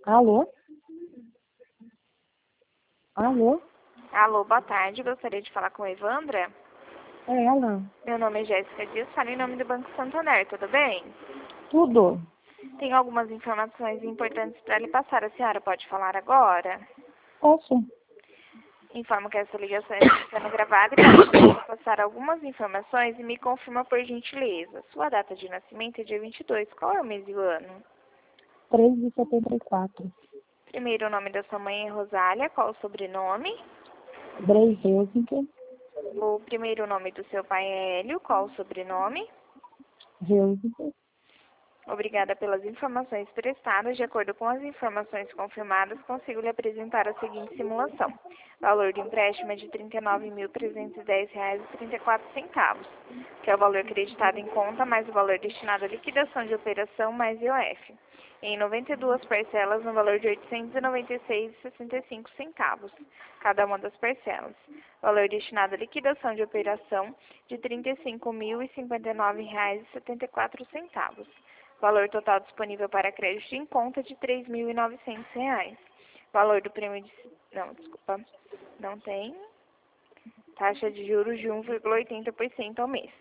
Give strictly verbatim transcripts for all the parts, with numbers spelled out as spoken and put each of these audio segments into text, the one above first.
Alô? Alô? Alô, boa tarde. Gostaria de falar com a Evandra. É ela? Meu nome é Jéssica Dias, falo em nome do Banco Santander, tudo bem? Tudo. Tenho algumas informações importantes para lhe passar. A senhora pode falar agora? Posso? Informo que essa ligação está sendo gravada e pode passar algumas informações e me confirma por gentileza. Sua data de nascimento é dia vinte e dois. Qual é o mês e o ano? três de setenta e quatro. Primeiro, o nome da sua mãe é Rosália. Qual o sobrenome? Drey Helsinki. O primeiro nome do seu pai é Hélio. Qual o sobrenome? Helsinki. Obrigada pelas informações prestadas. De acordo com as informações confirmadas, consigo lhe apresentar a seguinte simulação. O valor do empréstimo é de trinta e nove mil trezentos e dez reais e trinta e quatro centavos, que é o valor acreditado em conta, mais o valor destinado à liquidação de operação, mais I O F, em noventa e duas parcelas no valor de oitocentos e noventa e seis reais e sessenta e cinco centavos, cada uma das parcelas. Valor destinado à liquidação de operação de trinta e cinco mil e cinquenta e nove reais e setenta e quatro centavos. Valor total disponível para crédito em conta de três mil e novecentos reais. Valor do prêmio de... Não, desculpa. Não tem. Taxa de juros de um vírgula oitenta por cento ao mês.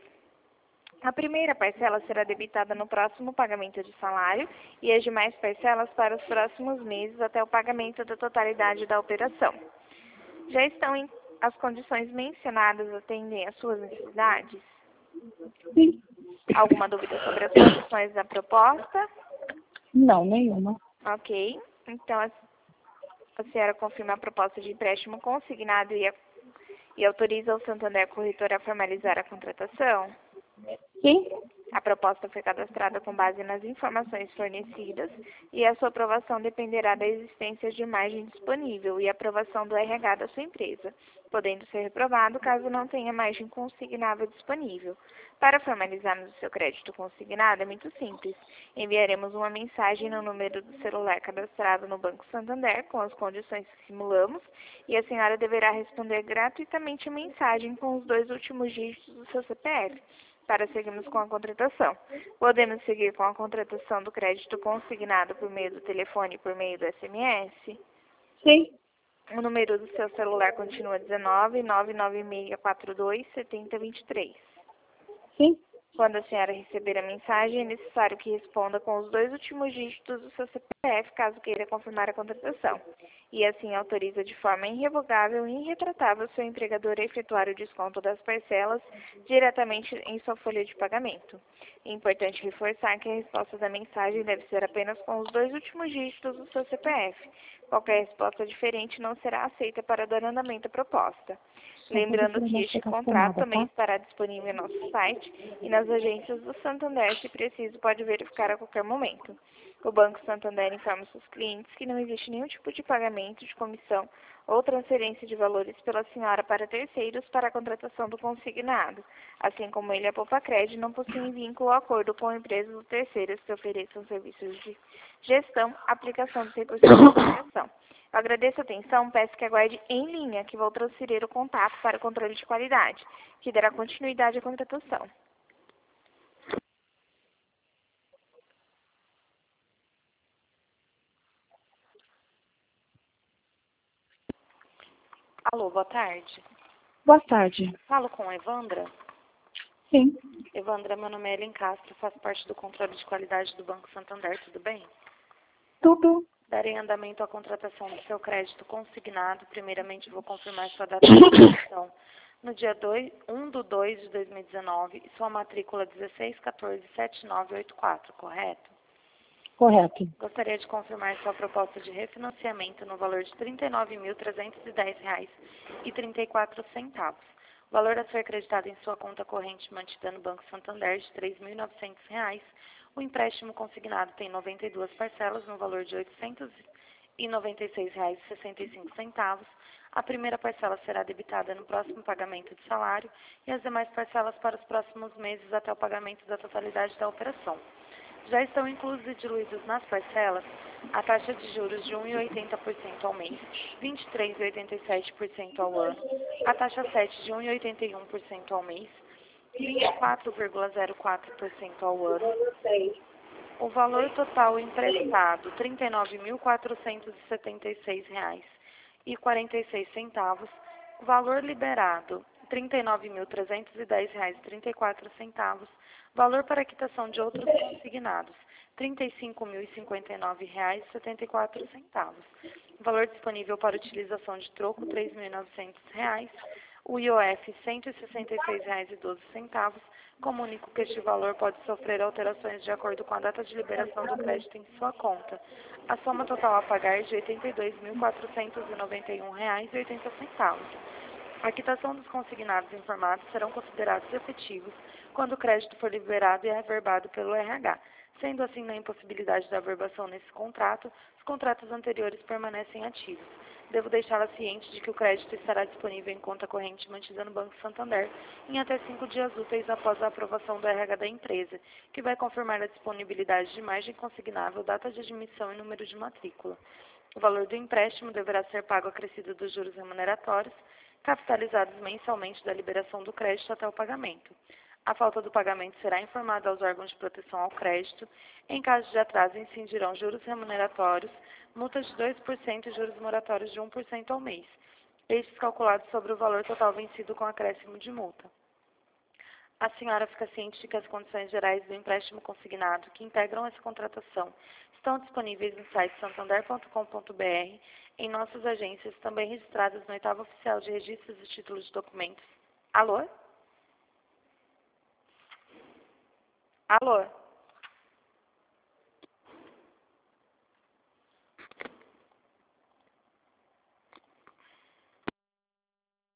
A primeira parcela será debitada no próximo pagamento de salário e as demais parcelas para os próximos meses até o pagamento da totalidade da operação. Já estão em... As condições mencionadas atendem às suas necessidades? Sim. Alguma dúvida sobre as condições da proposta? Não, nenhuma. Ok. Então, a, a senhora confirma a proposta de empréstimo consignado e, a, e autoriza o Santander Corretor a formalizar a contratação? Sim. A proposta foi cadastrada com base nas informações fornecidas e a sua aprovação dependerá da existência de margem disponível e aprovação do R H da sua empresa, podendo ser reprovado caso não tenha margem consignável disponível. Para formalizarmos o seu crédito consignado é muito simples. Enviaremos uma mensagem no número do celular cadastrado no Banco Santander com as condições que simulamos e a senhora deverá responder gratuitamente a mensagem com os dois últimos dígitos do seu C P F. Para seguirmos com a contratação. Podemos seguir com a contratação do crédito consignado por meio do telefone e por meio do S M S? Sim. O número do seu celular continua dezenove, nove nove seis quatro dois, sete zero dois três. Sim. Quando a senhora receber a mensagem, é necessário que responda com os dois últimos dígitos do seu C P F, caso queira confirmar a contratação. E assim autoriza de forma irrevogável e irretratável seu empregador a efetuar o desconto das parcelas diretamente em sua folha de pagamento. É importante reforçar que a resposta da mensagem deve ser apenas com os dois últimos dígitos do seu C P F. Qualquer resposta diferente não será aceita para dar andamento à proposta. Lembrando que este contrato também estará disponível em nosso site e nas agências do Santander, se preciso, pode verificar a qualquer momento. O Banco Santander informa seus clientes que não existe nenhum tipo de pagamento de comissão ou transferência de valores pela senhora para terceiros para a contratação do consignado, assim como ele, a Poupa-Cred, não possui vínculo ou acordo com empresas ou terceiros que ofereçam serviços de gestão, aplicação dos recursos de negociação. Eu agradeço a atenção, peço que aguarde em linha, que vou transferir o contato para o controle de qualidade, que dará continuidade à contratação. Alô, boa tarde. Boa tarde. Falo com a Evandra. Sim. Evandra, meu nome é Ellen Castro, faço parte do controle de qualidade do Banco Santander, tudo bem? Tudo. Darei andamento à contratação do seu crédito consignado. Primeiramente, vou confirmar sua data de expiração no dia um de dois de dois mil e dezenove e sua matrícula dezesseis quatorze sete nove oito quatro, correto? Correto. Gostaria de confirmar sua proposta de refinanciamento no valor de trinta e nove mil trezentos e dez reais e trinta e quatro centavos. O valor a ser acreditado em sua conta corrente mantida no Banco Santander de três mil e novecentos reais. O empréstimo consignado tem noventa e duas parcelas no valor de oitocentos e noventa e seis reais e sessenta e cinco centavos. A primeira parcela será debitada no próximo pagamento de salário e as demais parcelas para os próximos meses até o pagamento da totalidade da operação. Já estão inclusos e diluídos nas parcelas a taxa de juros de um vírgula oitenta por cento ao mês, vinte e três vírgula oitenta e sete por cento ao ano, a taxa sete de um vírgula oitenta e um por cento ao mês, vinte e quatro vírgula zero quatro por cento ao ano, O valor total emprestado, trinta e nove mil quatrocentos e setenta e seis reais e quarenta e seis centavos. Valor liberado, trinta e nove mil trezentos e dez reais e trinta e quatro centavos. Valor para quitação de outros consignados, trinta e cinco mil e cinquenta e nove reais e setenta e quatro centavos. Valor disponível para utilização de troco, três mil e novecentos reais. O I O F, cento e sessenta e seis reais e doze centavos. Comunico que este valor pode sofrer alterações de acordo com a data de liberação do crédito em sua conta. A soma total a pagar é de oitenta e dois mil quatrocentos e noventa e um reais e oitenta centavos. A quitação dos consignados informados serão considerados efetivos quando o crédito for liberado e averbado pelo R H. Sendo assim, na impossibilidade da averbação nesse contrato, os contratos anteriores permanecem ativos. Devo deixá-la ciente de que o crédito estará disponível em conta corrente mantida no Banco Santander em até cinco dias úteis após a aprovação do R H da empresa, que vai confirmar a disponibilidade de margem consignável, data de admissão e número de matrícula. O valor do empréstimo deverá ser pago acrescido dos juros remuneratórios, capitalizados mensalmente da liberação do crédito até o pagamento. A falta do pagamento será informada aos órgãos de proteção ao crédito. Em caso de atraso, incidirão juros remuneratórios, multas de dois por cento e juros moratórios de um por cento ao mês, estes calculados sobre o valor total vencido com acréscimo de multa. A senhora fica ciente de que as condições gerais do empréstimo consignado que integram essa contratação estão disponíveis no site santander ponto com ponto br, em nossas agências, também registradas no oitavo Oficial de Registros e Títulos de Documentos. Alô? Alô?